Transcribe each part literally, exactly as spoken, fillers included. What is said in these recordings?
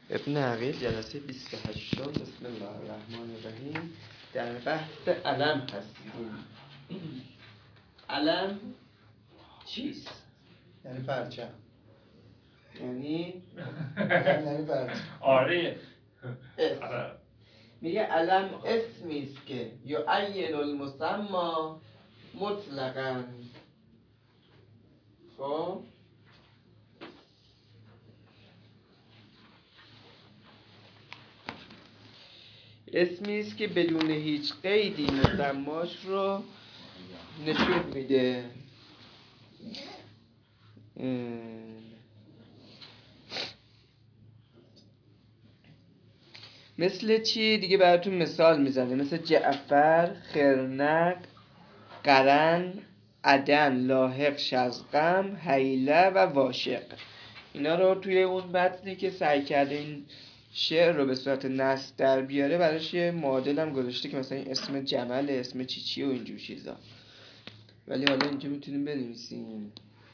ابن عقیل جلسه بیست و هشت. بسم الله الرحمن الرحیم. در بحث علم هستیم. علم چیست؟ یعنی پرچم. یعنی یعنی پرچم. آره. اسم. میگه علم اسمی است که یعین المسمى مطلقاً. خب اسمی است که بدون هیچ قیدی مسماش رو نشون میده. مثل چی دیگه براتون مثال میزنه، مثل جعفر، خرنق، قرن، عدن، لاحق، شزقم، حیله و واشق. اینا رو توی اون متنی که سعی کرده این شعر رو به صورت نثر در بیاره براش یه معادل هم گذاشته که مثلا این اسم جمل، اسم چی چی و اینجور چیزا. ولی حالا اینجا میتونیم بنویسیم.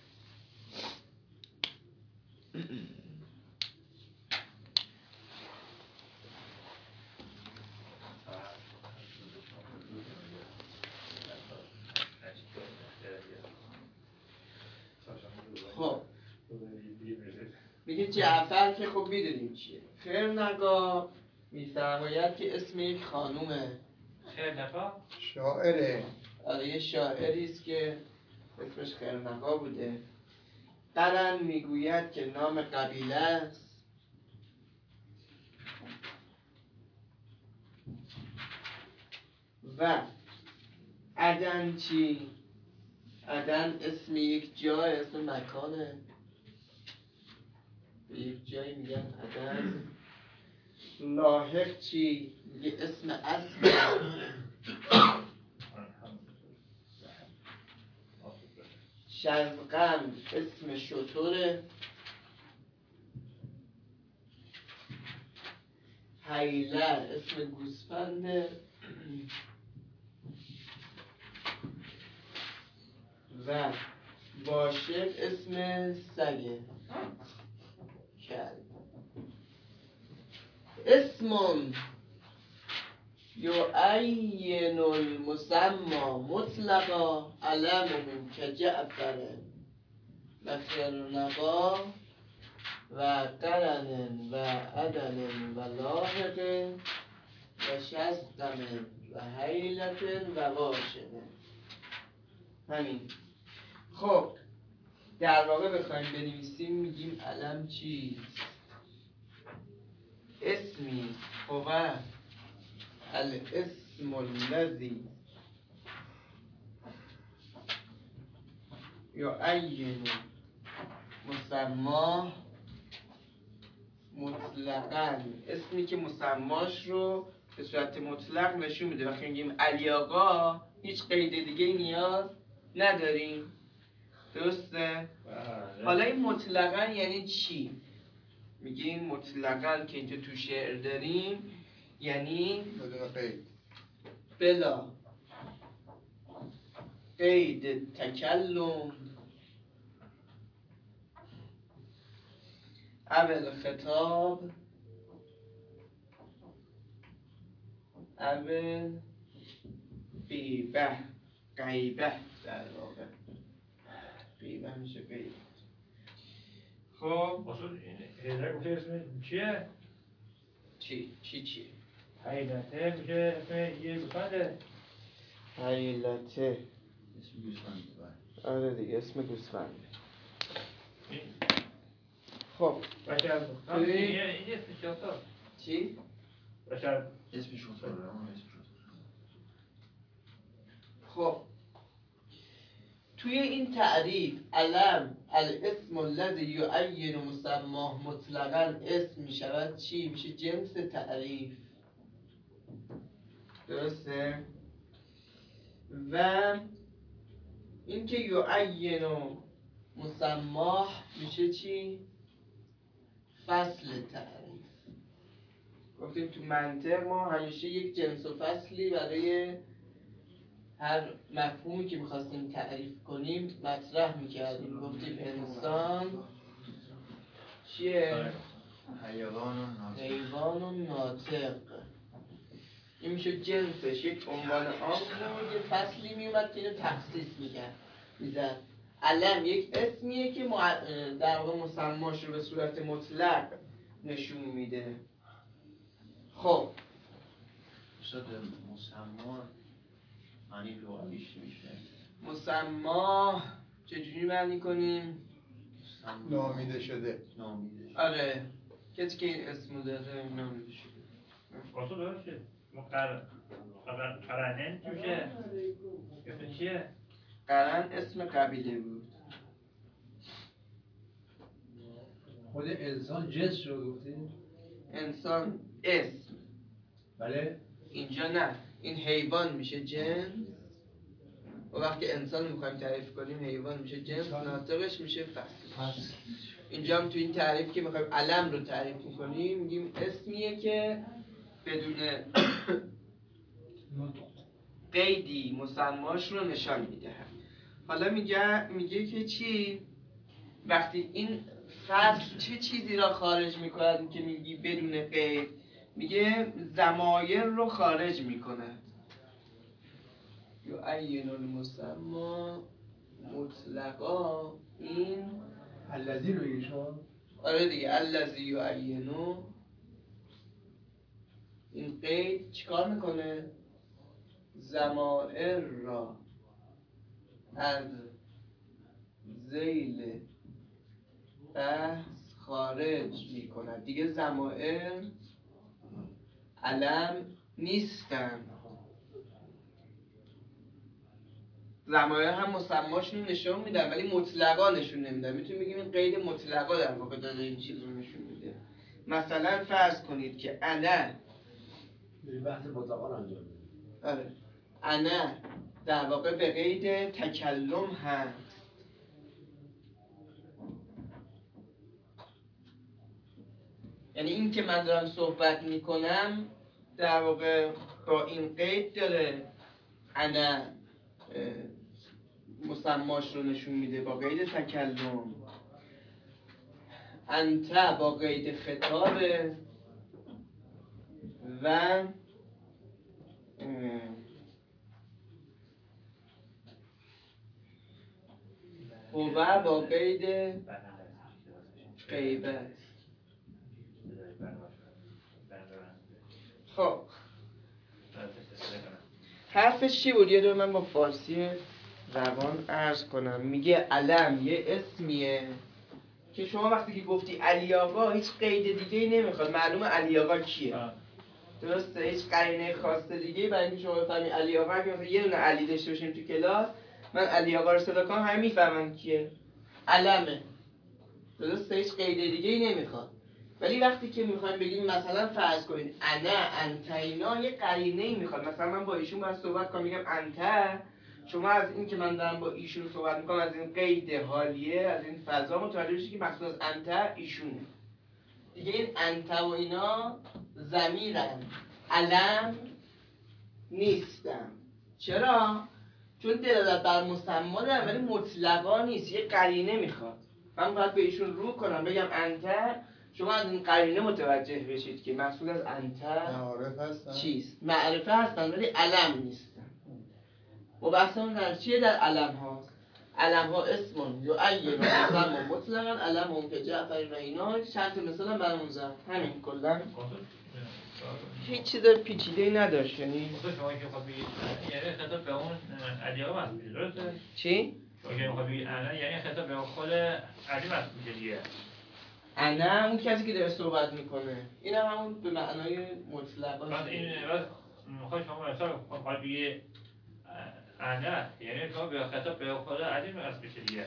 خب میگه جعفر که خب میدونیم چیه. خرنقا میفرماید که اسم یک خانومه. خرنقا شاعره. آره یه شاعری است که اسمش خرنقا بوده. قرن میگوید که نام قبیله است. و عدن چی؟ عدن اسم یک جای، اسم مکانه. به یک جایی میگن عدن. لاحق چی؟ میگه اسم اسب. شزقم اسم شتره. حیله اسم گوسفنده. و واشق اسم سگه. کلب. اسمون یعین المسمى مطلقا علمه کجعفر و خرنقا و قرن و عدن و لاحق و شزقم و حیلت و واشق. همین. خب در واقع بخوایم بنویسیم میگیم علم چیست؟ اسمی هو الاسم الذی یعین مسماه مطلقاً. اسمی که مسماش رو به صورت مطلق نشون میده. وقتی میگیم علی آقا هیچ قید دیگه نیاز نداریم. درسته؟ حالا این مطلقاً یعنی چی؟ میگیم مطلقاً که اینجا تو شعر داریم یعنی بدون قید، بلا قید تکلم اول خطاب اول غیبه. غیبه در واقع غیبه میشه غیبه. خب اصلا این هیدر گفته اسم چیه؟ چی؟ چی چی؟ حیلته میشه اسم یه گوسفنده. حیلته اسم گوسفنده. آره دیگه اسم گوسفنده. این خب بشر توی- این این اسم شاطر چی؟ بشر اسم شطوره. اسم شطوره. خب توی این تعریف علم الاسم الذی یعین مسماه مطلقاً اسم میشود چی؟ میشه جنس تعریف. درسته؟ و اینکه یعین مسماه میشه چی؟ فصل تعریف. گفتیم تو منطق ما همیشه یک جنس و فصلی برای هر مفهومی که میخواستیم تعریف کنیم مطرح میکردیم. گفتیم انسان چیه؟ حیوان و ناطق. حیوان و ناطق. این میشه جنسش یک عنوان عام بود، یه فصلی میومد که اینو تخصیص میکرد میزد. علم یک اسمیه که مع... در واقع مسماش رو به صورت مطلق نشون میده. خب استاد مسما معنی لغویش میشه مسما چجوری معنی کنیم؟ نامیده شده. نامیده شده. آره کسی که این اسمو داره نامیده شده. اصلا درسته مقرر قرنن توشه اسم چیه؟ قرن اسم قبیله بود. خود انسان جنس شو گفتی؟ انسان اسم. بله؟ اینجا نه، این حیوان میشه جنس و وقتی انسان میخوایم تعریف کنیم حیوان میشه جنس، ناطقش میشه فصل. اینجا هم تو این تعریف که میخوایم علم رو تعریف میکنیم میگیم اسمیه که بدون قیدی مسماش رو نشان میده. حالا میگه میگه که چی؟ وقتی این فصل چه چیزی را خارج میکند که میگی بدون قید؟ میگه ضمایر رو خارج میکند. یعین المسما مطلقا. این الذی رو بگی شما؟ آره دیگه الذی یعینو. این قید چیکار میکنه؟ ضمائر را از ذیل بحث خارج میکند. دیگه ضمائر علم نیستن. ضمایر هم مسماشون نشون میدن ولی مطلقا نشون نمیدن. میتونیم بگیم این قید مطلقا در واقع داره این چیز رو نشون میده. مثلا فرض کنید که انا بحث مطلقا انجام میده. آره انا در واقع به قید تکلم هست. یعنی این که من دارم صحبت میکنم در واقع با این قید داره انا مسماش رو نشون میده با قید تکلم. انت با قید خطابه و هو با قید غیبت. خب حرفش چی بود؟ یه دور من با فارسی روان عرض کنم. میگه علم یه اسمیه که شما وقتی که گفتی علی آقا هیچ قید دیگه ای نمیخواد، معلومه علی آقا کیه. درسته؟ هیچ قرینه خاص دیگه برای اینکه شما بفهمی علی آقا، که مثلا یه دونه علی داشته باشیم تو کلاس، من علی آقا رو صدا کنم همه میفهمن کیه، علمه. درسته؟ هیچ قید دیگه ای نمیخواد. ولی وقتی که میخوایم بگیم مثلا فرض کنید انا انت، اینا یه قرینه ای میخواد. مثلا من با ایشون باید صحبت کنم میگم انت، شما از این که من دارم با ایشون صحبت میکنم از این قید حالیه، از این فضا متوجه بشید که مقصود از انت ایشونه. دیگه این انت و اینا ضمیرن، علم نیستن. چرا؟ چون دلالت بر مسما دارن ولی مطلقا نیست، یه قرینه میخواد. من باید به ایشون رو کنم بگم انت، شما از این قرینه متوجه بشید که مقصود از انت معارف هستن چیست. معرفه هستن ولی علم نیستن. و بحثمون در چیه؟ در علم هاست. علم ها اسمون یعین مسما مطلقا، علم هم که جعفر و اینا شرط مثلا برامون زد. همین کلا هیچ چیز پیچیده‌ای نداشت. یعنی شما که خواهد بگید یعنی خطاب به اون علی آقا مسئول میشه، درسته؟ چی؟ شما که میخواهد بگید انا یعنی خطاب به خود علی مسئول میشه دیگه. انا اون کسی که داره صحبت میکنه، این هم همون به معنای مطلقا بعد این بعد میخواد شما مثلا خواهد بگید انا یعنی شما به خطاب به خود علی مسئول میشه دیگه.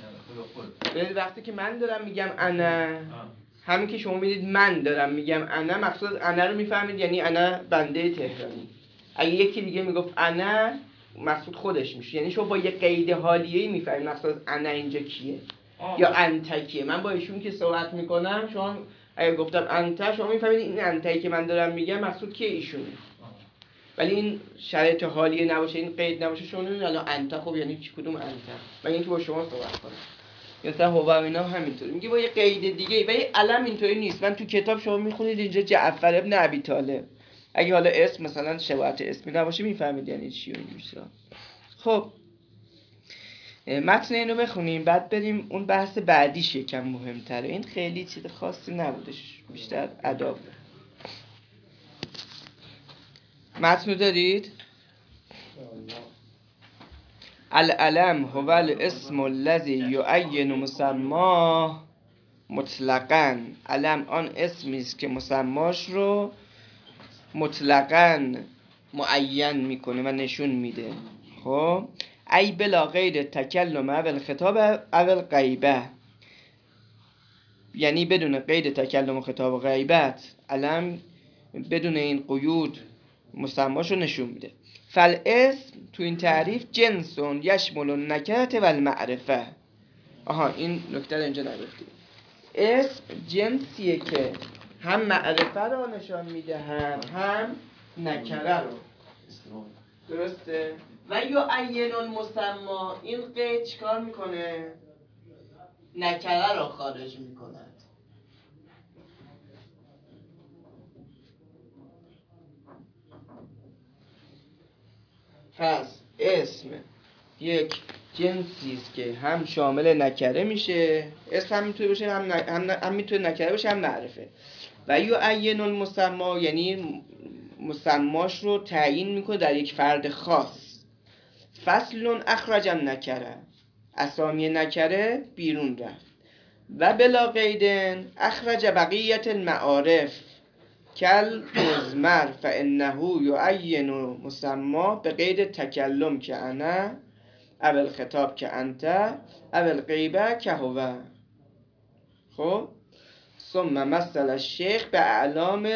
خود وقتی که من دارم میگم انا، همین که شما میدید من دارم میگم انا، مقصود از انا رو میفهمید یعنی انا بنده تهرانی. اگه یکی دیگه میگفت انا، مقصود خودش میشه. یعنی شما با یه قید حالیه‌ای میفهمید مقصود از انا اینجا کیه آه. یا انت کیه. من با ایشون که صحبت میکنم، شما اگه گفتم انت، شما میفهمید این انتایی که من دارم میگم مقصود کیه؟ ایشونه. ولی این شرایط حالیه نباشه، این قید نباشه، شما نمیدونید الان انت خب یعنی چی، کدوم انت، من اینکه با شما صحبت کنم. مثلا هو و اینا همینطوری میگه با یه قید دیگه و یه علم اینطوری نیست. من تو کتاب شما میخونید اینجا جعفر ابن ابی طالب، اگه حالا اسم مثلا شباهت اسمی نباشه میفهمید یعنی چی و اینجور چیزا. خب متن اینو بخونیم بعد بریم اون بحث بعدیش یکم مهمتره. این خیلی چیز خاصی نبودش، بیشتر آداب. متن دارید؟ العلم هو الاسم الذي يعين مسماه مطلقاً. علم آن اسمی است که مسماش رو مطلقاً معین میکنه و نشون میده. خب ای بلا غیر تکلم اول خطاب اول غیبه، یعنی بدون قید تکلم و خطاب و غیبت علم بدون این قیود مسماش رو نشون میده. فالاسم تو این تعریف جنسون یشمل النکرة و المعرفه. آها این نکته رو اینجا نگفتیم. اسم جنسیه که هم معرفه رو نشان میده هم هم نکره رو. درسته؟ و یا عین المسما، این قید چیکار میکنه؟ نکره رو خارج میکند. پس اسم یک جنسی است که هم شامل نکره میشه، اسم هم میتونه باشه هم, ن... هم, ن... هم میتونه نکره باشه هم معرفه. و یا عین المسما یعنی مسماش رو تعیین میکنه در یک فرد خاص. فصل اخرج النکره، اسامی نکره بیرون رفت. و بلا قیدن اخرج بقیت المعارف کل مزمر فانه یعین مسما به قید تکلم که انا اول خطاب که انت اول غیبه که هو. خب ثم مثل الشیخ به اعلام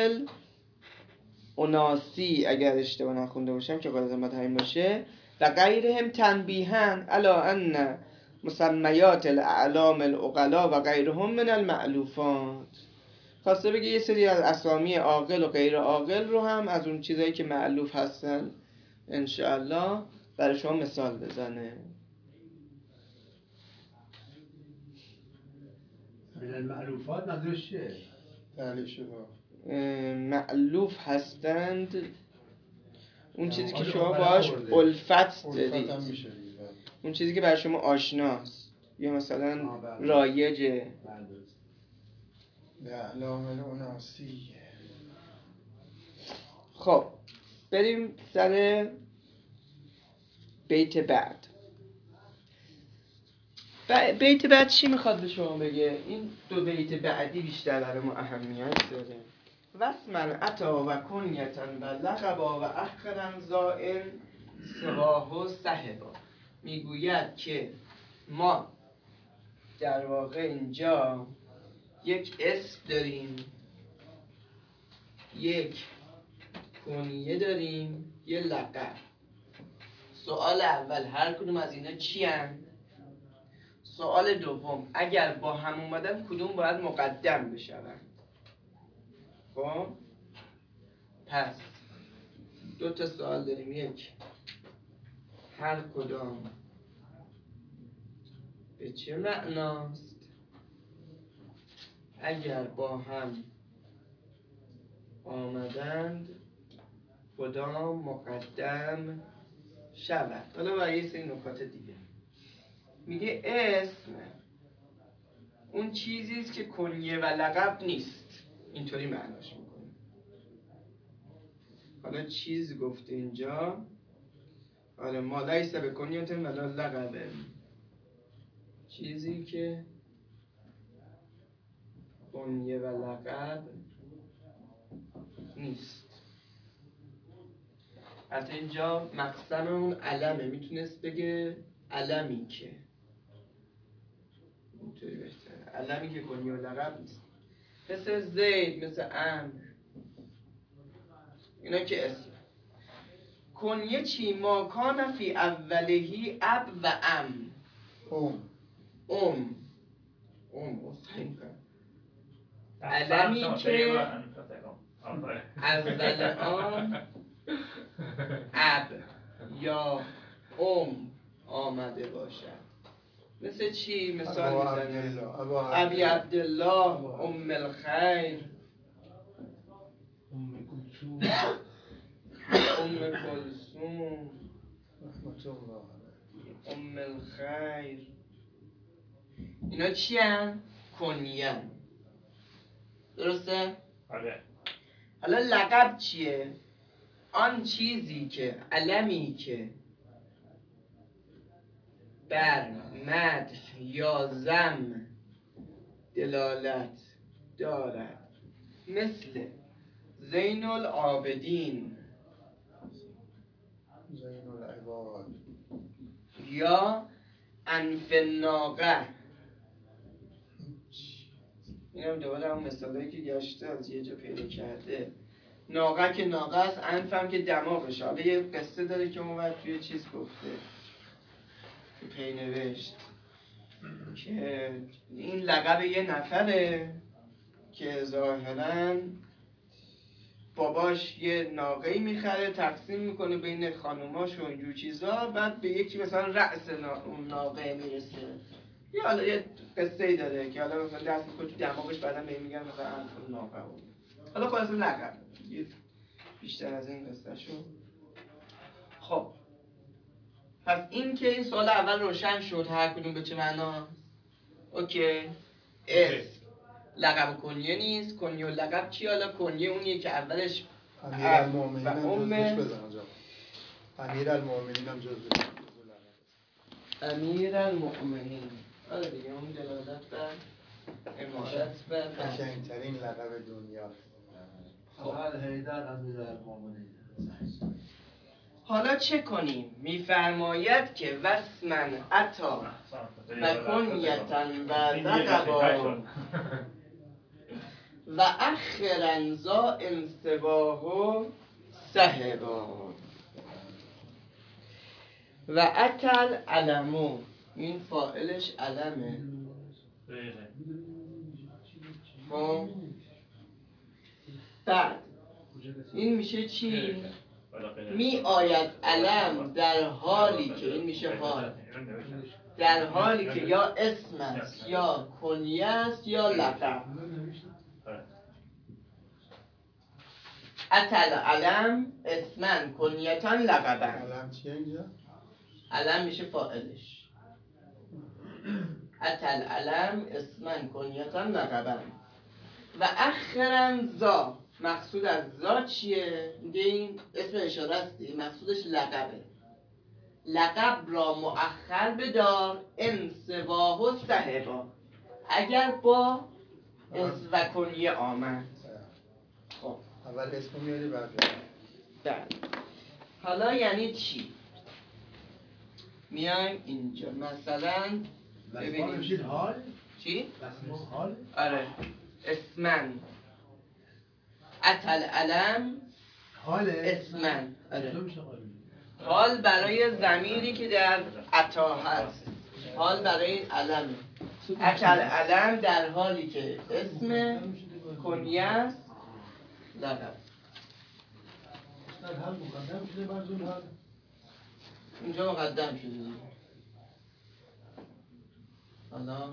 الاناسی، اگر اشتباه نخونده باشم که قاعدتا باید همین باشه، و غیرهم تنبیها علی ان مسمیات الاعلام العقلا و غیرهم من المألوفات. خواسته بگه یه سری از اسامی عاقل و غیر عاقل رو هم از اون چیزایی که مألوف هستن انشاءالله برای شما مثال بزنه. من المعلوفات منظورش چیه؟ تعلیف شده مألوف هستند اون چیزی که شما آره، باهاش آورده. الفت الفت هم دارید، میشه دیگه. اون چیزی که برای شما آشناست یا مثلا آه، بله. رایجه. به اعلام الاناسی. خب بریم سر بیت بعد. ب... بیت بعد چی میخواد به شما بگه؟ این دو بیت بعدی بیشتر برای ما اهمیت داره. واسمن عطا و کنیتن و لقبا و اخرن زائن سواه و صحبا. میگوید که ما در واقع اینجا یک اسم داریم، یک کنیه داریم، یه لقب. سوال اول هر کدوم از اینا چی هن؟ سوال دوم اگر با هم اومدن کدوم باید مقدم بشوند؟ خب پس دو تا سوال داریم. یک، هر کدام به چه معناست اگر با هم آمدند کدام مقدم شود؟ حالا برای یه سری نکات دیگه میگه اسم اون چیزی است که کنیه و لقب نیست، اینطوری معناش میکنه. حالا چیز گفته اینجا، آره ما لیس به کنیت ولا لقبه، چیزی که کنیه و لقب نیست. حتی اینجا مقسم اون علمه، میتونست بگه علمی که، اینطوری بهتره، علمی که کنیه و لقب نیست. مثل زید، مثل عمرو، اینا که اسم. کنیه چی؟ ما کان فی اولهی اب و ام. اوم ام ام اصحایی کنم علمی که اول آن اب یا ام آمده باشد. مثل چی ابا مثال میزنه؟ عبدالله ابا ابی عبدالله عبدالله، ام الخیر، ام کلثوم، ام کلثوم، رحمت الله علیه. ام الخیر. اینا چی هن؟ کنیه. درسته؟ آره. حالا لقب چیه؟ آن چیزی که علمی که بر مدح یا ذم دلالت دارد، مثل زین العابدین زین العباد یا انف الناقه. این هم دوباره هم مثالایی که گشته از یه جا پیدا کرده. ناقه که ناقه است، انف هم که دماغشه. حالا یه قصه داره که اون توی چیز گفته، تو پی نوشت که این لقب یه نفره که ظاهراً باباش یه ناقه‌ای میخره تقسیم میکنه بین خانوماش و اینجور چیزا، بعد به یکی مثلا رأس نا... اون ناقه میرسه. یا حالا یه قصه ای داره که حالا مثلا دست میکنه تو دماغش، بعدا به این میگن مثلا انف ناقه بود. حالا خلاص لقب بیشتر از این قصه شو. خب پس این که این سوال اول روشن شد هر کدوم به چه معنا. اوکی. اسم لقب کنیه نیست. کنیه و لقب چی؟ حالا کنیه اونیه که اولش امیرالمومنین و هم جزوش ام. بزن آجا. امیرالمومنین هم جزوش بزن. امیرالمؤمنین. آره دیگه اون دلالت بر امارت بر قشنگترین لقب دنیاست. فقط حیدر امیرالمومنین. حالا چه کنیم؟ میفرماید که وسمن عطا و کنیتن و لقبا و اخرن زا انصباه صحبا و اتل علمو. این فاعلش علمه. خب بعد این میشه چی؟ می آید علم در حالی که این میشه حال، در حالی که یا اسم است یا کنیه است یا لقب. اتل علم اسمن کنیتان لقبن. علم چیه اینجا؟ علم میشه فاعلش. اتل علم اسمن کنیتان لقبن و اخرن زا. مقصود از زا چیه؟ میگه این اسم اشاره است، مقصودش لقبه. لقب را مؤخر بدار انصباه و صحبا، اگر با اسم و کنیه آمد. خب اول اسمو میاری بعد بعد حالا یعنی چی؟ میایم اینجا مثلا وسمان میشه حال؟ چی؟ وسمان حال؟ آره اسمن اتل علم حاله؟ اسمن. آره چطور میشه حال؟ حال برای ضمیری که در عطا هست، حال برای این علمه. اتل علم در حالی که اسم کنیه است لقب. استاد هم مقدم شده برزون حال؟ اینجا مقدم شده دیگه. حالا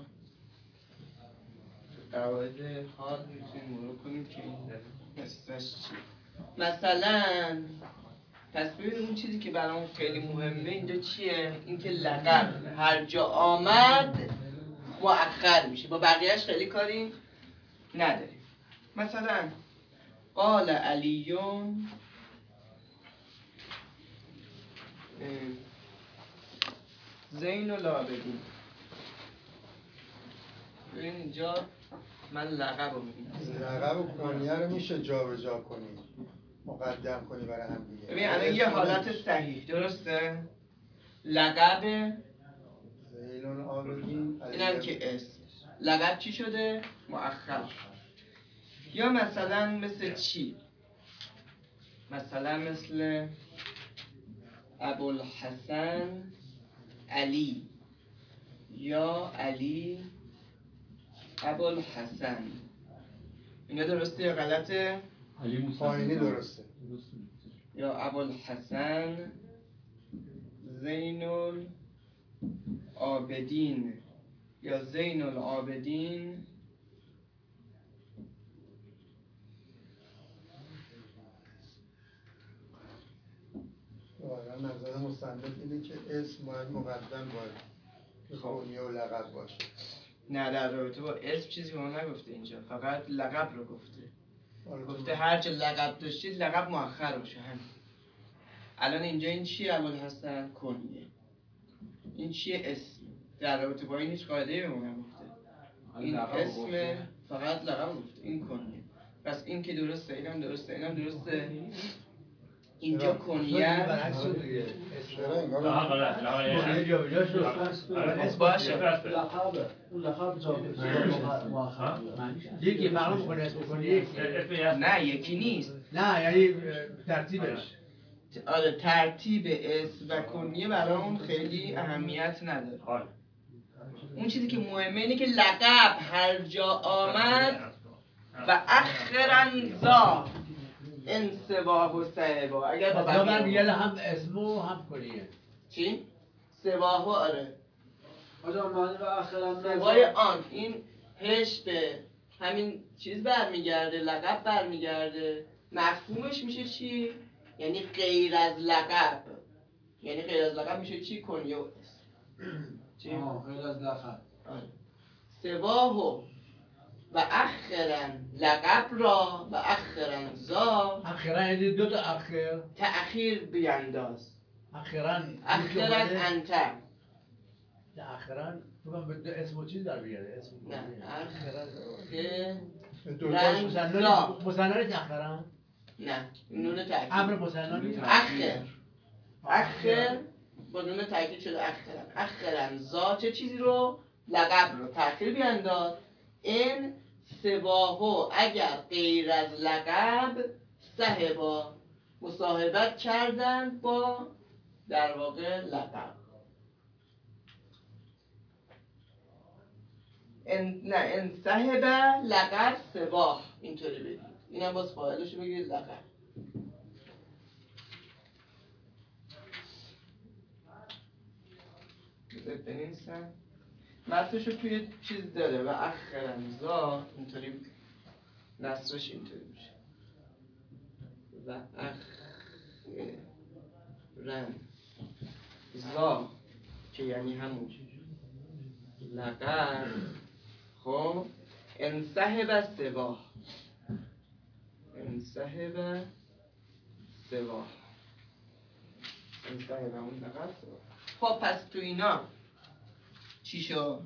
قواعد حال میتونیم مرور کنیم که قصهش چی. مثلا پس ببینیم اون چیزی که برام خیلی مهمه اینجا چیه؟ اینکه لقب هر جا آمد مؤخر میشه، با بقیهش خیلی کاری نداریم. مثلا قال علیون زین العابدین. ببین اینجا من لقب رو میگم. لقب و کنیه رو میشه جا به جا کنی، مقدم کنی برای هم دیگه. ببین الان یه حالت صحیح درسته؟ لقب زین العابدین اینم که اسم. لقب چی شده؟ مؤخر. یا مثلا مثل چی؟ مثلا مثل ابوالحسن علی یا علی ابوالحسن. اینا درسته یا غلطه؟ پایینی درسته. یا ابوالحسن زین عابدین یا زین العابدین واقعا نظر مصنف اینه که اسم باید مقدم باید کنیه و لقب باشه. نه در رابطه با اسم چیزی به ما نگفته اینجا، فقط لقب رو گفته. آره، گفته هر چه لقب داشتید لقب مؤخر باشه. همین الان اینجا این چیه؟ ابوالحسن کنیه. این چیه؟ اسم. در رابطه با این هیچ قاعده‌ای به ما نگفته. این اسم فقط لقب گفته. این کنیه. پس این که درسته، اینم درسته، اینم درسته. اینجا کنیه برعکس شد دیگه. چرا انگار لا لا لا کنیه لا جابجا شد. اسم باشه. لقبه اون لقب جابجا مؤخر یکی فرق می‌کنه اسم کنیه. نه یکی نیست. نه یعنی ترتیبش. آره ترتیب اسم و کنیه برام خیلی اهمیت نداره. اون چیزی که مهمه اینه که لقب هر جا آمد و اخرا زا انسباه و صحبا. اگر با مثلا من بقیه میگه هم اسم و هم کنیه. چی؟ سباه و آره آجا معنی و اخرا سبای آن این هش به همین چیز برمیگرده، لقب برمیگرده. مفهومش میشه چی؟ یعنی غیر از لقب. یعنی غیر از لقب میشه چی؟ کنیه و اسم. چی؟ آه غیر از لقب. آره. سباهو و اخرا لقب را و اخرا زا اخیرا یعنی دو تا اخیر. تأخیر بینداز. اخیرا اخرا انت. اخیرا تو به دو اسم و چیز در بیاره اسم نه اخرا دوتاش رنزا. مصنع نیست اخیرا. نه نون تأکید. امر مصنع نیست. اخر اخر با نون تأکید شده اخرا. اخرا زا چه چیزی رو؟ لقب رو تأخیر بینداز. این سباهو اگر غیر از لقب صحبا مصاحبت کردن با در واقع لقب. ان نه ان صاحب لقب سباه اینطوری بگید. اینم باز فاعلش رو بگید لقب. بذار بنویسم. متنش رو توی چیز داره و اخرا زا اینطوری نصرش اینطوری میشه و اخرا زا که یعنی همون لقب. خب انصحب سباه انصحب سباه انصحب اون لقب سباه. خب پس تو اینا چی شد؟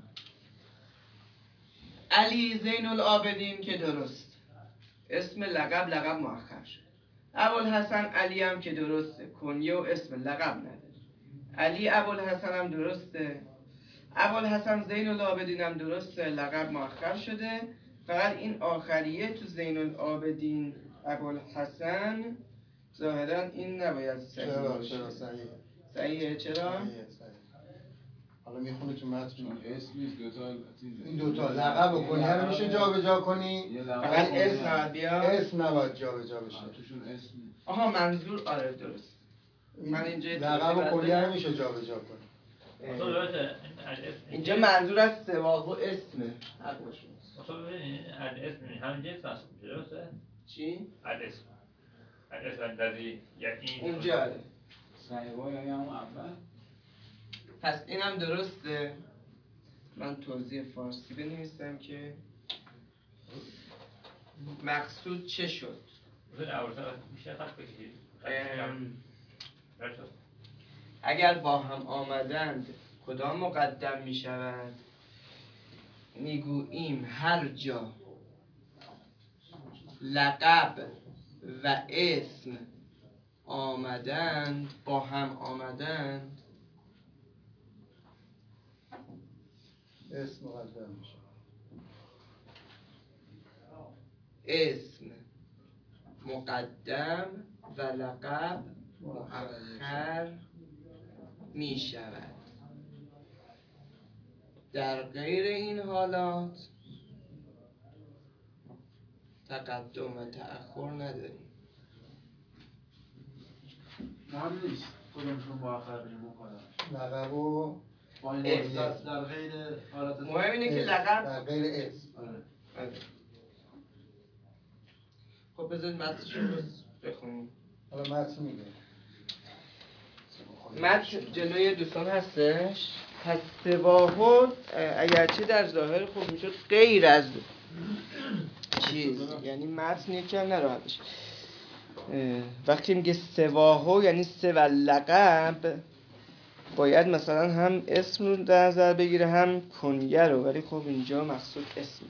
علی زین العابدین که درست اسم لقب لقب مؤخر شد. ابوالحسن علی هم که درسته کنیه و اسم لقب نداره. علی ابوالحسن هم درسته. ابوالحسن زین العابدین هم درسته لقب مؤخر شده. فقط این آخریه تو زین العابدین ابوالحسن ظاهرا این نباید صحیح چرا باشه. چرا صحیحه صحیحه چرا؟ صحیحه صحیح. حالا میخونه تو متن اسم نیست دوتا این دوتا لقب و کنیه رو میشه جابجا کنی. فقط اسم نباید بیاد. اسم نباید جابجا بشه. توشون اسم آها منظور آره درست. من اینجا لقب و کنیه رو میشه جابجا کنی. اینجا منظور از سواه و اسمه. حق باشه. مثلا ببین الاسم همین جنس محسوب میشه درسته؟ چی؟ الاسم الاسم الذی یعنی اونجا آره. صاحبا یعنی همون اول. پس اینم درسته. من توضیح فارسی بنویسم که مقصود چه شد. مثلا اول میشه خط بکشید. اگر با هم آمدند کدام مقدم می شود؟ میگوییم هر جا لقب و اسم آمدند با هم آمدند اسم مقدم میشه. اسم مقدم و لقب مؤخر می شود. در غیر این حالات تقدم و تأخر نداریم. مهم نیست کدومشون با آخر بشه مقدمش. لقب و با این اسم. واسطه در غیر حالت مهم اینه که اسم. لقب در غیر اسم. آره. خب بذارید متنشو بخونیم. حالا متن میگه. متن جلوی دوستان هستش. پس سواهو اگرچه در ظاهر خوب میشد غیر از چیز، یعنی متن یکم نراحت بشه. وقتی میگه سواهو یعنی سه و لقب، باید مثلا هم اسم رو در نظر بگیره هم کنیه رو، ولی خب اینجا مقصود اسم.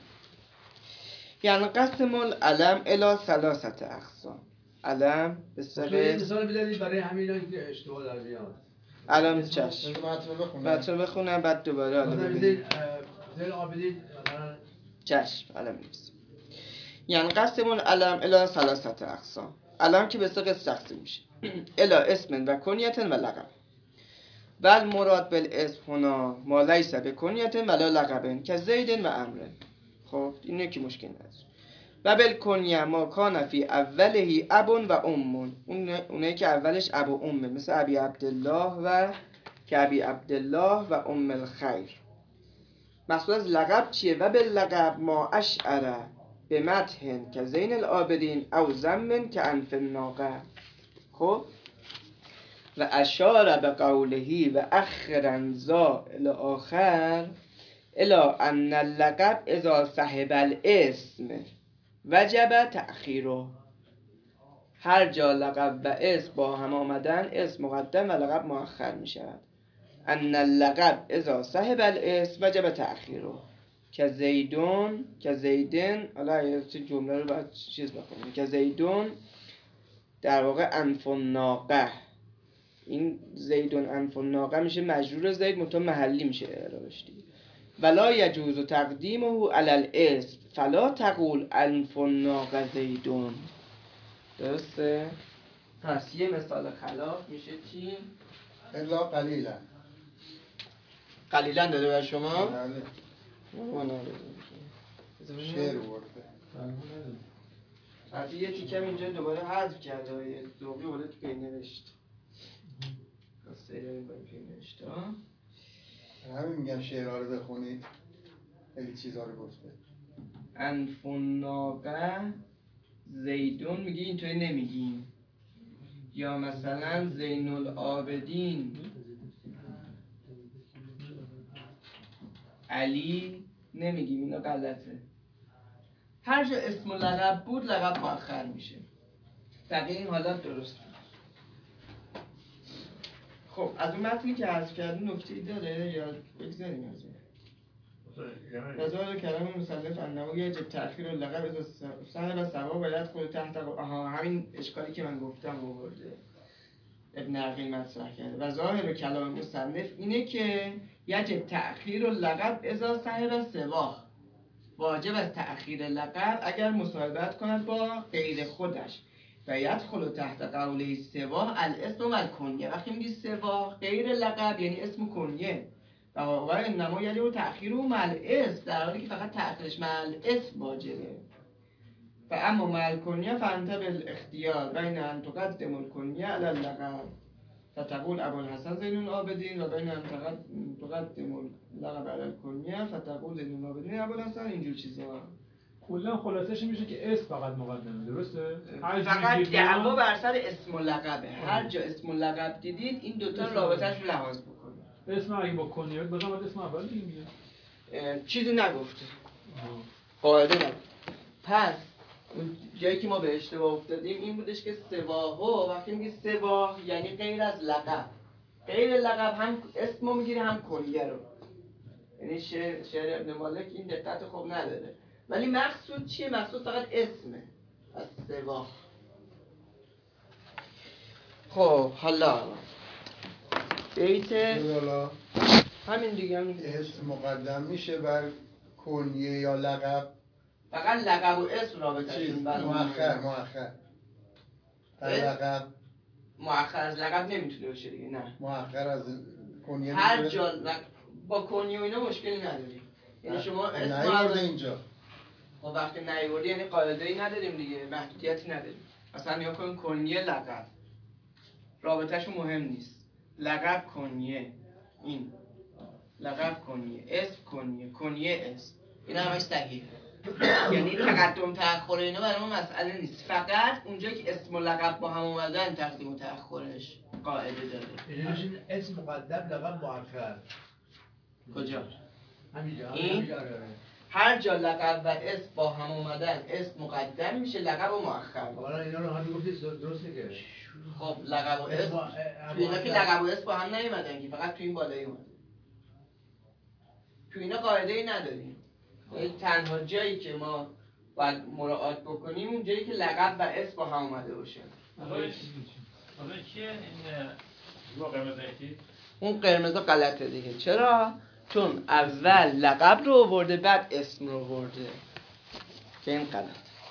یعنی قسم العلم الی ثلاثه اقسام. علم به سه یه قسم. مثال بدید برای همین که اشتباه در بیاد. علم چشم. بذار متن رو بخونم. بچه بخونم بعد دوباره حالا مثلا ببینیم. بدید زیر آبدید مثلا چشم علم می‌نویسیم. یعنی قسم العلم الی ثلاثه اقسام. علم که به سه قسم تقسیم میشه. الی اسم و کنیت و لقب. بل مراد بالاسم هنا ما لیس بکنیت ولا لقب که زید و امر. خب اینه که مشکل نداره. و بالکنیه ما کان فی اوله اب و ام، اون اونه که اولش اب و امه، مثل ابی عبدالله و که ابی عبدالله و ام الخیر. مقصود از لقب چیه؟ و باللقب ما اشعر به مدح که زین العابدین او ذم که انف الناقه. خب و اشار به قوله و اخرا ذا الی آخر الی ان اللقب اذا صحب الاسم وجب تأخیره. هر جا لقب و اسم با هم آمدن اسم مقدم و لقب مؤخر می شود. ان اللقب اذا صحب الاسم وجب تأخیره که زیدون که زیدن. حالا یه جمله رو باید چیز بکنیم که زیدون در واقع انف الناقه. این زیدون انف الناقه میشه مجرور زید منتها محلی میشه اعرابش دیگه. ولا یجوز تقدیمه علی الاسم فلا تقول انف الناقه زیدون. درسته؟ پس یه مثال خلاف میشه چی؟ الا قلیلا. قلیلا داده بر شما؟ بله. شعر ورده. البته یه تیکم اینجا دوباره حذف کرده و یه دوباره دوباره پی نوشت. سریع باید پی نوشت. همین میگم شعرها رو بخونید. خیلی چیزها رو گفته. انف الناقه زیدون میگه اینطوری نمیگیم. یا مثلا زین العابدین علی نمیگیم، اینا غلطه. هر جا اسم و لقب بود لقب مؤخر میشه. بقیه این حالت درست. خب از اون متنی که حذف کردیم نکته‌ای داره یا بگذاریم از اون؟ رضا کلام مصنف انه یجب تأخیر اللقب اذا صحب الثواب و یدخل تحت. آها همین اشکالی که من گفتم آورده ابن عقیل مطرح کرده. و ظاهر کلام مصنف اینه که یجب تأخیر اللقب اذا صحب السواه. واجب از تأخیر لقب اگر مصاحبت کند با غیر خودش. و یدخل تحت قوله سواه الاسم و الکنیه. وقتی میگی سواه غیر لقب یعنی اسم و کنیه. و واقعا انما یجب تأخیر مع الاسم، در حالی که فقط تأخیرش مع الاسم واجبه. و اما مع الکنیه فانت بالاختیار بین ان تقدم الکنیه علی اللقب فتقول ابوالحسن زین العابدین و بین ان تقدم اللقب علی الکنیه فتقول زین العابدین ابوالحسن. اینجور چیزا کلا خلاصش میشه که اسم فقط مقدمه. درسته؟ فقط دعوا بر سر اسم و لقبه. هر جا اسم و لقب دیدید این دوتا رابطه‌اش رو لحاظ بکنید. اسم اگه با کنیت بازم باید اسم اول بگیم. چیزی نگفته، قاعده نگفته. پس اون جایی که ما به اشتباه افتادیم این بودش که سواهو وقتی میگی سواه یعنی غیر از لقب. غیر لقب هم اسمو میگیره هم کنیه رو. یعنی شعر, شعر ابن مالک این دقت خوب نداره. ولی مقصود چیه؟ مقصود فقط اسمه از سواه. خب حالا بیت همین دیگه هم اسم مقدم میشه بر کنیه یا لقب. فقط لقب و اسم رابطه‌شون چیز برام مؤخر مؤخر لقب مؤخر از لقب نمیتونه باشه دیگه. نه مؤخر از کنیه هر جا لق... با کنیه و اینا مشکلی نداریم. یعنی شما اسم نیورده اینجا. خب وقتی نیوردی یعنی قاعده‌ای نداریم دیگه، محدودیتی نداریم. مثلا نیا کن کنیه لقب رابطه‌شون مهم نیست. لقب کنیه این لقب کنیه، اسم کنیه، کنیه اسم، این همش صحیحه. یعنی تقدم تأخر اینا برای ما مسئله نیست، فقط اونجایی که اسم و لقب با هم اومدن تقدیم و تأخرش قاعده داره. اینجا بشین اسم مقدم لقب مؤخر. کجا؟ همینجا. این؟ همینجا آره. هر جا لقب و اسم با هم اومدن اسم مقدم میشه، لقب و مؤخر. حالا اینا رو هم گفتید درسته که خب لقب و اسم تو اینا که لقب و اسم با هم نیومدن که فقط تو این بالایی اومده. تو اینا قاعده ای نداریم. تنها جایی که ما باید مراعات بکنیم اون جایی که لقب و اسم با هم اومده باشه. حالا چیه این رو قرمز ایتی؟ اون قرمزا غلطه دیگه. چرا؟ چون اول لقب رو آورده بعد اسم رو آورده که این غلط.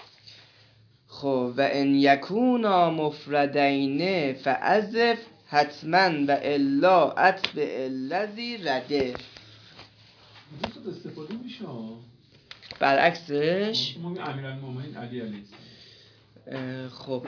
خب و ان یکونا مفردین فعزف حتما و الا اتبع الذی ردف. دوست استفاده میشه. برعکسش ما امیرالمومنین علی علیه السلام. خب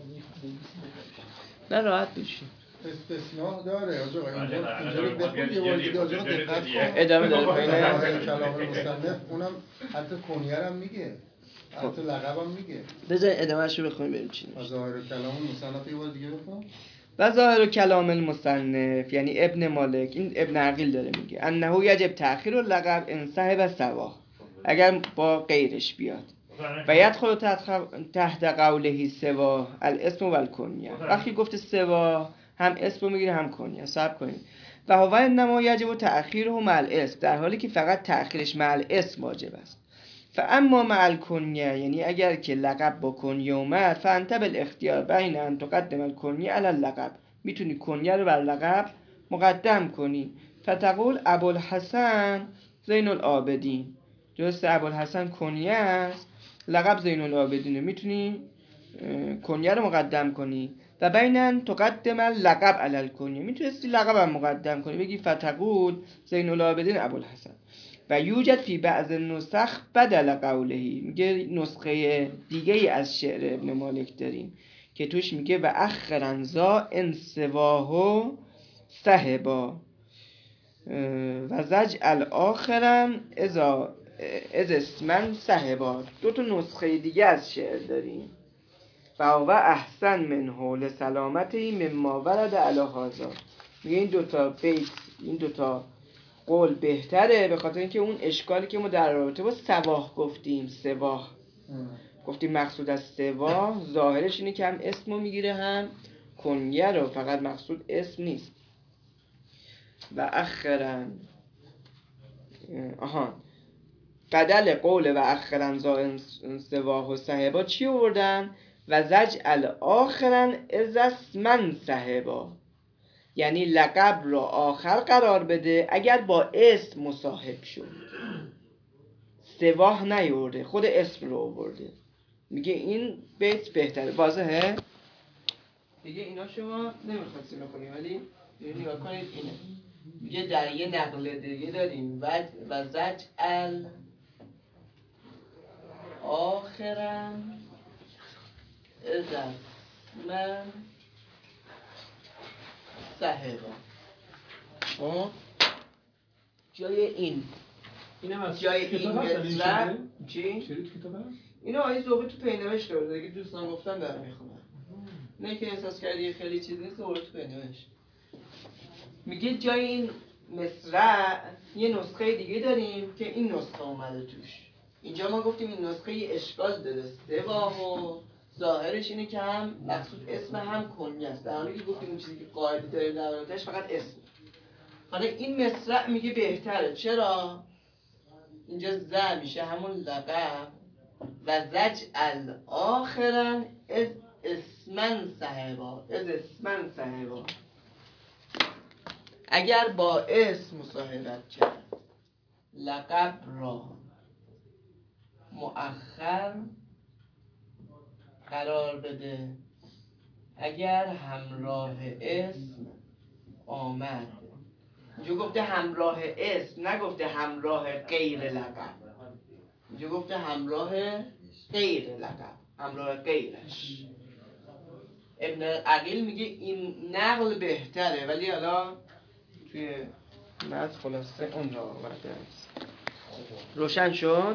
نه راحت بشین. استثناء داره آجا اینجا آره، اینجا رو بخون یه بار دیگه آجا دقت کن. ادامه داره پایینه. ظاهر کلام المصنف اونم حتی کنیه هم میگه، حتی لقب هم میگه. بذار ادامهش رو بخونیم بریم چی از ظاهر کلام المصنف یه بار دیگه بخون. و ظاهر کلام المصنف یعنی ابن مالک، این ابن عقیل داره میگه انه یجب تأخیر اللقب ان صحب سوا، اگر با غیرش بیاد و یدخل تحت قوله سوا الاسم و الکنیه. وقتی گفت سوا هم اسم رو میگیره هم کنیه. صبر کنید. و هو انما یجب تأخیره مع الاسم، در حالی که فقط تأخیرش مع الاسم واجب است. فاما مع الکنیه یعنی اگر که لقب با کنیه اومد فانت بالاختیار بین ان تقدم الکنیه علی اللقب، میتونی کنیه رو بر لقب مقدم کنی. فتقول ابوالحسن زین العابدین، درسته ابوالحسن کنیه است، لقب زین العابدینه، میتونی کنیه رو مقدم کنی. و بین ان تقدم اللقب علی الکنیه، میتونستی لقب هم مقدم کنی بگی فتقول زین العابدین ابوالحسن. و یوجد فی بعض نسخ بدل قوله، میگه نسخه دیگه ای از شعر ابن مالک داریم که توش میگه و اخرن ذا انسواهو صحبا و زجعل آخرن ازا از اسمن صحبا. دو تا نسخه دیگه از شعر داریم. و هو احسن منه لسلامته مما ورد علی هذا، میگه این دوتا بیت، این دوتا قول بهتره به خاطر اینکه اون اشکالی که ما در رابطه با سواه گفتیم، سواه گفتیم مقصود از سواه ظاهرش اینه که هم اسمو میگیره هم کنیه رو، فقط مقصود اسم نیست. و اخرن آهان بدل قول و اخرن زا سواه و صحبا چی آوردن؟ و زجعل آخرن از اسمن صحبا، یعنی لقب را آخر قرار بده اگر با اسم مصاحب شد. سواه نیورده، خود اسم رو آورده. میگه این بیت بهتره. واضحه؟ دیگه اینا شما نمیخواستیم بخونیم ولی نگاه کنید اینه. میگه در یه نقل دیگه داریم و و زجعل آخرن از اسمن صحبا. خب جای این اینم از جای این کتاب هست این مصرع شده؟ چی؟ شده تو کتاب هست؟ اینو آیه زوبه تو پینوشت داره دیگه، دوستان گفتن دارم میخونم، نه که احساس کردی خیلی چیز نیست زوبه تو پینوشت. میگه جای این مصرع یه نسخه دیگه داریم که این نسخه اومده توش. اینجا ما گفتیم این نسخه یه اشکال داره، سواه و ظاهرش اینه که هم مقصود اسم هم کنیه است، در حالی که گفتیم اون چیزی که قاعده داره در موردش فقط اسم. حالا این مصرع میگه بهتره. چرا؟ اینجا ز میشه همون لقب و زجعل آخرن از اسمن صحبا، از اسمن صحبا. اگر با اسم مصاحبت کرد لقب را مؤخر قرار بده اگر همراه اسم آمد. اینجا گفته همراه اسم، نگفته همراه غیر لقب. اینجا گفته همراه غیر لقب، همراه غیرش. ابن عقیل میگه این نقل بهتره، ولی حالا توی بعد خلاصه اون را آورده است. روشن شد؟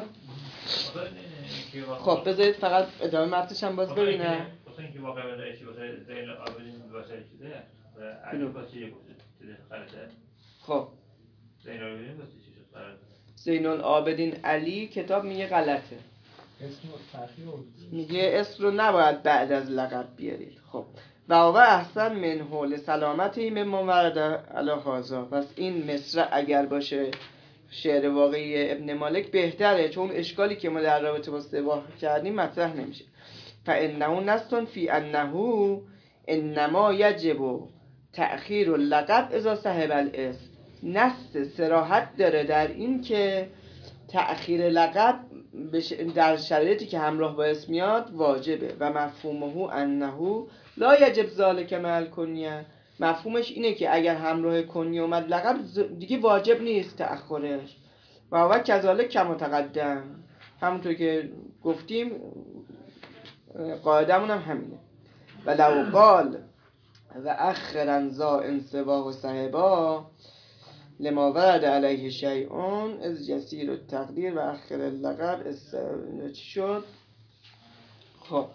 خب بذارید فقط ادامه متنش هم باز ببینم. واسه اینکه واقعا بدایشی واسه زین العابدین واسه چیزه و علی واسه چیه چیزه غلطه. خب زین العابدین واسه چی شد غلطه؟ زین العابدین علی کتاب میگه غلطه. اسم تأخیر میگه اسم رو نباید بعد از لقب بیارید. خب و هو احسن من حول سلامتی ممن ورد علی هذا. پس این مصرع اگر باشه شعر واقعی ابن مالک بهتره، چون اشکالی که ما در رابطه با سباه کردیم مطرح نمیشه. فانه نص فی انه انما یجب تأخیر اللقب اذا صاحب الاسم. نص صراحت داره در این که تأخیر لقب در شرایطی که همراه با اسم میاد واجبه و مفهومه انه لا یجب ذلک مع الکنیه. مفهومش اینه که اگر همراه کنیه اومد لقب دیگه واجب نیست تأخرش. و هو کذالک کما تقدم، همونطور که گفتیم قاعدمون هم همینه. و لو قال و اخرا ذا انصباه و صحبا لما ورد علیه شیئون از یسیر التقدیر و اخر اللقب است. چی شد؟ خب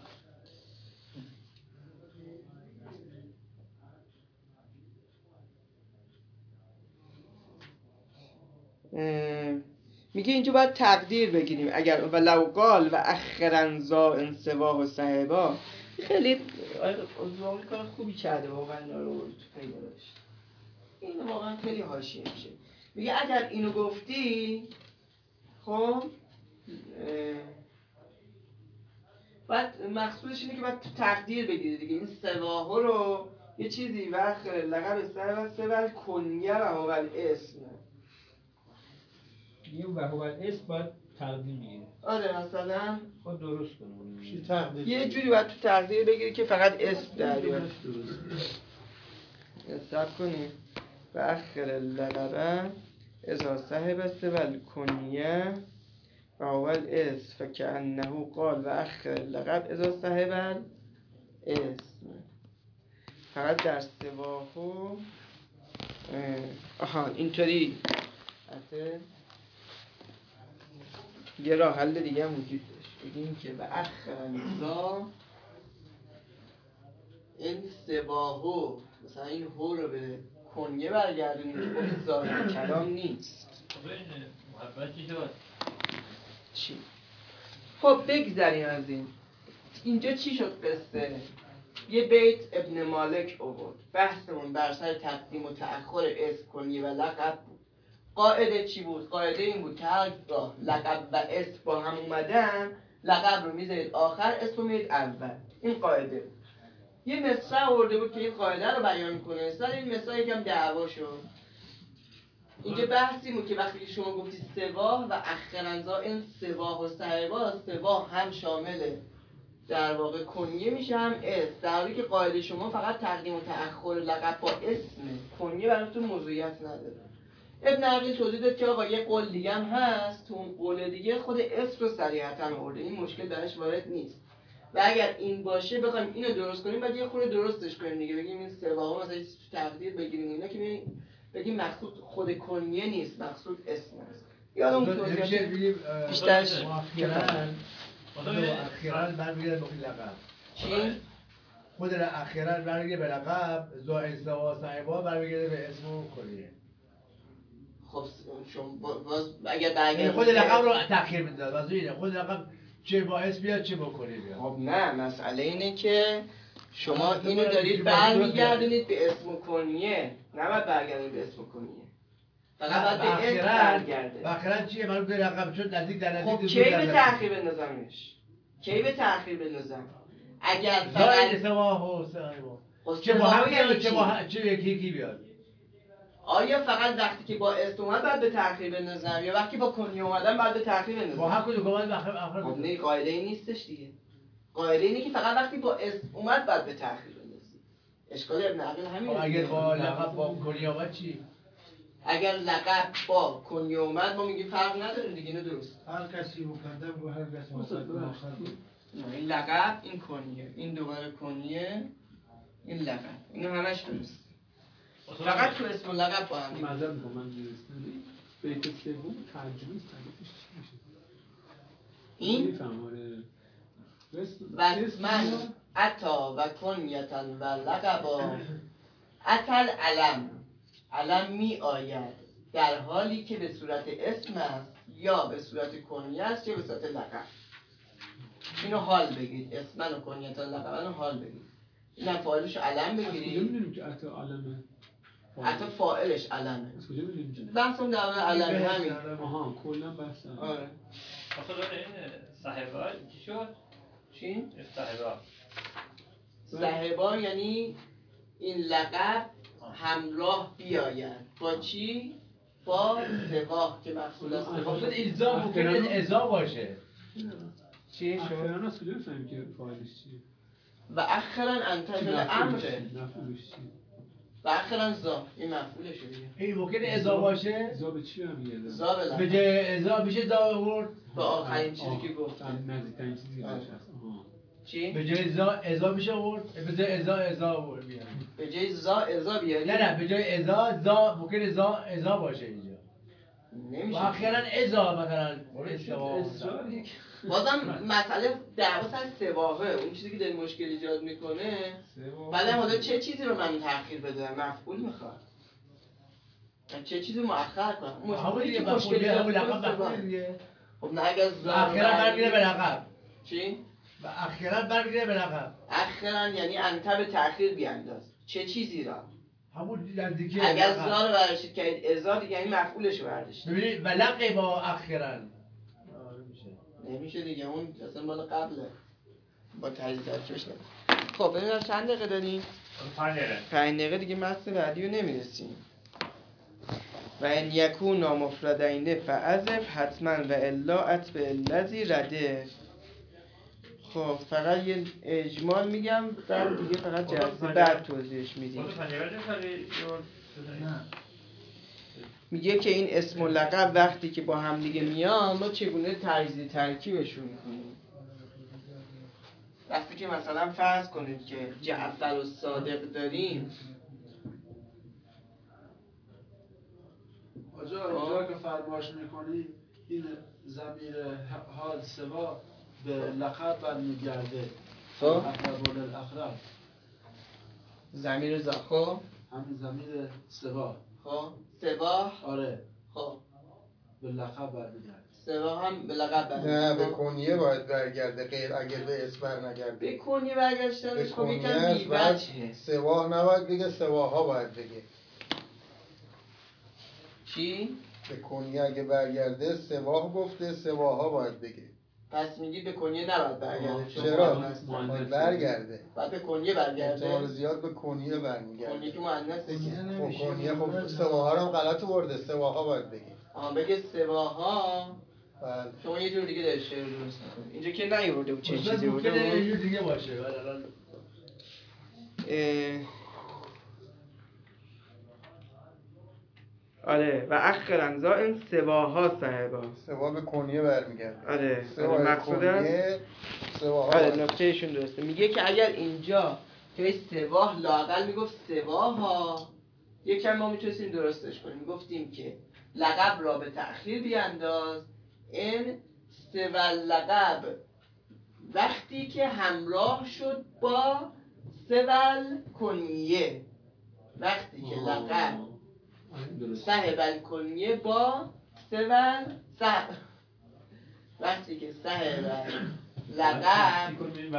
میگه اینجا باید تقدیر بگیریم. اگر و لو قال و اخرا ذا انصباه و صحبا، خیلی واقعا کار خوبی کرده واقعا رو تو پیدا داشت. این واقعا خیلی حاشیه میشه. میگه اگر اینو گفتی خب بعد مقصودش اینه که باید تقدیر بگیری دیگه. این سواهو رو یه چیزی و آخر لقب سر و سبل کنیه و هوال اسم. یه و هوال اسم باید تقدیر بگیری. آره مثلا خود درست کنیم. چی تقدیر؟ یه جوری باید تو تقدیر بگیری که فقط اسم در بیاد. حساب کنیم و آخر لقب اذا صاحب سبل کنیه و اول اسم فکأنه قال و اخر لقب اذا صاحب اسم. فقط در سواهو آها اینطوری حتی یه راه حل دیگه هم وجود داشت. بگیم که و اخرنزا این سواهو مثلا این هو رو به کنیه برگردونید. خود ظاهر کلام نیست. محبت چی شد؟ چی؟ خب بگذاریم از این. اینجا چی شد قصه؟ یه بیت ابن مالک آورد. بحثمون بر سر تقدیم و تأخر اسم کنیه و لقب بود. قاعده چی بود؟ قاعده این بود که هرگاه لقب و اسم با هم اومدن لقب رو میذارید آخر، اسم رو میذارید اول. این قاعده بود. یه مصرع آورده بود که این قاعده رو بیان کنه. سر این مصرع یکم دعوا شد. اینجا بحثی بود که وقتی شما گفتی سواه و اخرنزا این سواه و صحبا، سواه هم شامل در واقع کنیه میشه هم اسم، در حالی که قاعده شما فقط تقدیم و تأخر لقب با اسمه. کنیه براتون موضوعیت نداره. ابن عقیل توضیح داد که آقا یه قول دیگه هم هست، تو اون قول دیگه خود اسم رو صریحتاً آورده، این مشکل درش وارد نیست. و اگر این باشه بخوایم اینو درست کنیم بعد یه خورده درستش کنیم دیگه، بگیم این سواه مثلا تو تقدیر بگیریم اینا که بگیم مقصود خود کنیه نیست، مقصود اسم است. یادم توضیحات بیشترش اخیراً برمیگرده به لقب. چی؟ خود اخیراً برمیگرده به لقب، زا انصباه صاحبا برمیگرده به اسم و کنیه. خب شما باز اگر برگردیم خود لقب رو تأخیر میداد. واسه اینه خود لقب چه با اسم بیاد چه با کنیه بیاد. خب نه، مسئله اینه که شما اینو دارید برمیگردونید به اسم و کنیه، نباید برگردونید به اسم و کنیه. فقط باید به اسم برگرده. اخیراً چیه؟ مربوط به لقب چون نزدیک در نزدیک. خب کی به تأخیر بندازمش؟ کی به تأخیر بندازم؟ اگر فقط سواه و صاحبا چه با هم بیاد چه با چه یکی یکی بیاد. آیا فقط وقتی که با اسم اومد بعد به تأخیر بندازم یا وقتی با کنیه اومدن بعد به تأخیر بندازم؟ با هر کدوم اومد آخر آخر. خب نه، قاعده این نیستش دیگه. قاعده اینه که فقط وقتی با اسم اومد بعد به تأخیر بندازی. اشکال ابن عقیل همینه. اگر با لقب با کنیه اومد چی؟ اگر لقب با کنیه اومد ما میگیم فرق نداره دیگه، اینو درست. هر کسی مقدم و هر کسی مقدم آخر بود. این لقب این کنیه، این دوباره کنیه، این لقب، اینو همش درست. فقط تو اسم و لقب با هم. معذرت می‌خوام من نمی‌دونستم. بیت سوم ترجمه تعریفش چی میشه؟ این میفهم آره. وسمن عطا و کنیتن و لقبا عطل علم علم می آید در حالی که به صورت اسم است یا به صورت کنیه است یا به صورت لقب. اینو حال بگید، اسمن و کنیتن لقبن رو حال بگید. اینم فاعلش علم از کجا بگیرید. می‌دونیم که عطا علمه؟ حتی فاعلش علمه. از کجا می‌دونیم؟ بحثم در مورد علمه همین. آها کلا بحث هم. آره. آخه داره این صاحبا چی شد؟ چی؟ صاحبا صاحبا یعنی این لقب همراه بیاید با چی؟ با سواح که مفعول است. خب شد الزام ممکنه ازا باشه. چی شد؟ اخیراً از کجا بفهمیم که فاعلش چیه؟ و اخرا انتظر مفعولش امره چیه؟ مفعولش چیه؟ و اخرا زا این مفعولشه دیگه. این ممکنه ازا باشه. ازا به چی برمیگرده؟ زا به به لقب جای ازا میشه زا آورد. به آخرین چیزی که گفته. نزدیکترین چیزی که آره. بهش هست. آها. چی؟ به جای ازا ازا میشه آورد. به جای ازا ازا آورد بیاری. به جای زا ازا بیاری؟ نه نه به جای ازا زا ممکنه زا ازا باشه اینجا. و نمیشه. اخیراً ازا مثلا استوا اصرار یک بازم مسئله دعوا سر سواهه، اون چیزی که داره مشکل ایجاد میکنه. بعدم حالا چه چیزی رو من تأخیر بده؟ مفعول میخواد. چه چیزی مؤخر کنم؟ همون مشکلی دیگه که مشکل مشکلی ایجاد همون میکنه لقب سواهه. مفعول دیگه. خب نه اگر زا اخیراً برمیگره به لقب. چی؟ و اخیراً برمیگره به لقب. اخیراً یعنی انت به تأخیر بیانداز. چه چیزی را؟ همون نزدیکی اگر لقب. زا رو برداشتید که ازا دیگه یعنی مفعولش رو برداشتید. ببینید و لقب با اخیراً. آره میشه. نمیشه دیگه اون اصلا مال قبله. با تجزیه ترکیبش نمیشه. خب ببینم چند دقیقه داریم؟ پنج دقیقه پنج دقیقه دیگه متن بعدی رو نمیرسیم. و ان یکونا مفردین فعذف حتما و الا اتبع الذی رده. خب فقط یه اجمال میگم بعد دیگه فقط جلسه بعد توضیحش میدیم. خود پنج دقیقه خیلی نه میگه که این اسم و لقب وقتی که با هم دیگه میان ما چگونه تجزیه ترکیبشون میکنیم. وقتی که مثلا فرض کنید که جعفر و صادق داریم، آجا اینجا که فرمایش میکنی این ضمیر حال سوا به لقب برمیگرده. خب اقرب الاقرب ضمیر زا خب همین ضمیر سوا خب سباه آره خب به لقب برمیگرده. سباه هم به لقب نه برمیگرده. به کنیه باید برگرده غیر اگر به اسم برنگرده. به کنی برگشتنش به خب کنیه یکم است بعد بی‌وجهه. سواه نباید بگه سواها باید بگه. چی؟ به کنیه اگه برگرده سواه گفته سواها باید بگه. پس میگی به کنیه نباید برگرده چون چرا؟ مؤنث. باید برگرده. باید به کنیه برگرده. احتمال زیاد به کنیه برمیگرده. کنیه که مؤنثه که. خب کنیه خب سواها رو هم غلط ورده، سواها باید بگه. آها بگه سواها. بله. شما یه جور دیگه داری شعر درست می‌کنی. اینجا که نیورده بود چه اصلا چیزی ممکنه ورده یه بود. جور دیگه باشه. ولی الان اه، آره و اخرا زا این سواها صاحبا. سوا به کنیه برمیگرده. آره آره سوا مقصود است. کنیه سواها آره باید. نکتهشون درسته. میگه که اگر اینجا که سواه لااقل میگفت سواها، یکم ما میتونستیم درستش کنیم. میگفتیم که لقب را به تأخیر بیانداز این سوال لقب وقتی که همراه شد با سوال کنیه. وقتی که لقب صاحب الکنیه با سوال صاحب وقتی که صاحب لقب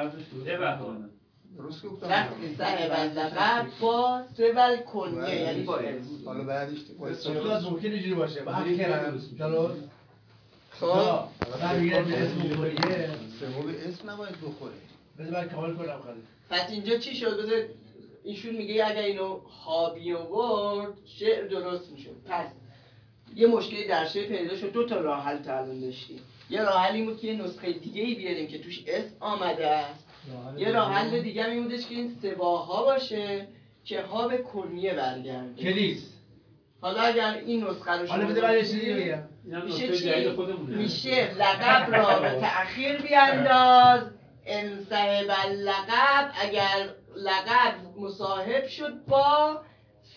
درست گفتم. وقتی صاحب لقب با سوال کنیه یعنی با اسم. حالا بعدش با اسم استاد ممکنه اینجوری باشه. و اخیراً درست. خب برمیگرده به اسم کنیه. سوا به اسم نباید بخوره. بذار من کامل کنم خالی. پس اینجا چی شد؟ بذار ایشون میگه اگر اینو حابی آورد شعر درست میشد. پس یه مشکلی در شعر پیدا شد. دو تا راه حل تا الان داشتیم. یه راه حل این بود که یه نسخه دیگه ای بیاریم که توش اسم آمده است. یه راه حل دیگه این بودش که این سواها باشه که ها به کنیه برگرده. کلیس. حالا اگر این نسخه رو حالا بذار من یه چیزی بگم. میشه چی؟ میشه لقب را به تأخیر بیانداز ان صاحب اللقب اگر لقب مصاحب شد با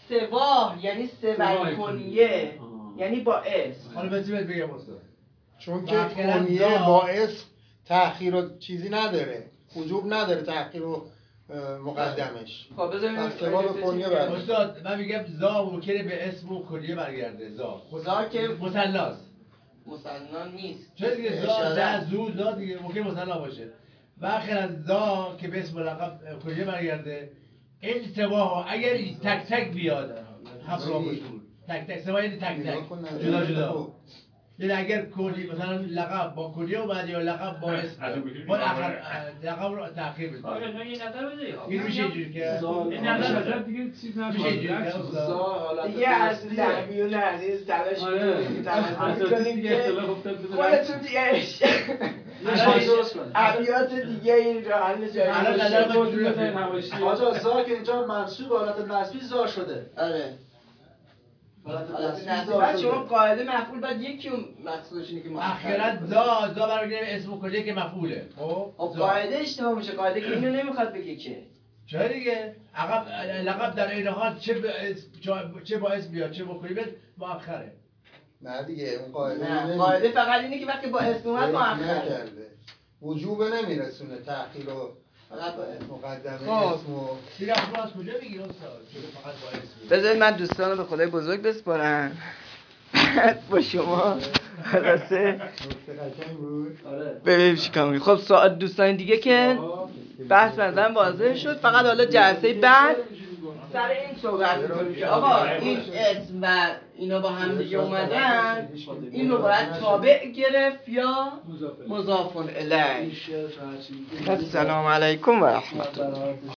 سواه یعنی سوای سوای کنیه، آه. یعنی با اسم. حالا بسی بهت بگم استاد. چون که مأخراً کنیه دا- با اسم تأخیر و چیزی نداره، وجوب نداره تأخیر و اه، مقدمش. خب بذاریم پس سواه به کنیه برمیگرده. استاد من میگم زا ممکنه به اسم و کنیه برگرده. زا زا که مثناست. مثنا نیست. چرا دیگه زا اشاره زا است. زو زا دیگه ممکن مثلا باشه. و آخر از زا که به اسم ملقب کنیه برگرده. این سواه اگر تک تک بیاد همراه باشه تک تک سواه یعنی تک نگاه کن، تک نداره. جدا جدا. خب. یعنی اگر کنی مثلا لقب با کنیه اومد یا لقب با اسم با آخر لقب رو تأخیر بده. آقا جان یه نظر بده. این میشه اینجوری که زا این نظر نظر بده. دیگه چیز میشه نکنید اینجوری که زا استاد. حالت دیگه از فصلیه. زمین عزیز تلاش آره میکنیم توسط اساسی کنیم دیگه که اختلاف افتاد بده خودتون دیگه اش- یه چیزی درست کنید. ابیات دیگه این رو حل الان جایی نظر من توضیح اینجوریه. بزنید حواشی آجا زا که اینجا منصوب حالت نصبی زا شده. آره حالت حالت نصبی نصبی. زا بعد شما شده. قاعده مفعول باید یکی رو مقصودش اینه که مؤخر اخیرا کنی. زا زا برمیگره اسم کنیه که مفعوله. خب خب زا. قاعده اشتباه میشه، قاعده که اینو نمیخواد بگه که چرا دیگه عقب لقب در این حال چه به اسم چه با اسم بیاد چه با کنی بیاد مؤخره. نه دیگه اون قاعده نه نمیره. قاعده فقط اینه که وقتی با اسم اومد ذکر مؤخره نکرده. وجوب نمیرسونه تأخیر و فقط با اسم. مقدمه خب. اسم و دیگه اصلا از کجا میگی استاد؟ چرا فقط با اسم؟ بذارید من دوستان رو به خدای بزرگ بسپارم. بعد با شما خلاصه نکته قشنگ بود. آره. ببینیم چی کار می‌کنیم. خب سوال دوستان دیگه که بحث بندن واضح شد، فقط حالا جلسه بعد سر این صحبت می‌کنیم که آقا این اسم و اینا با هم دیگه اومدن، این رو باید تابع گرفت یا مضافه مضاف الیه. این شعر هرچی میگه السلام علیکم و رحمت الله. برای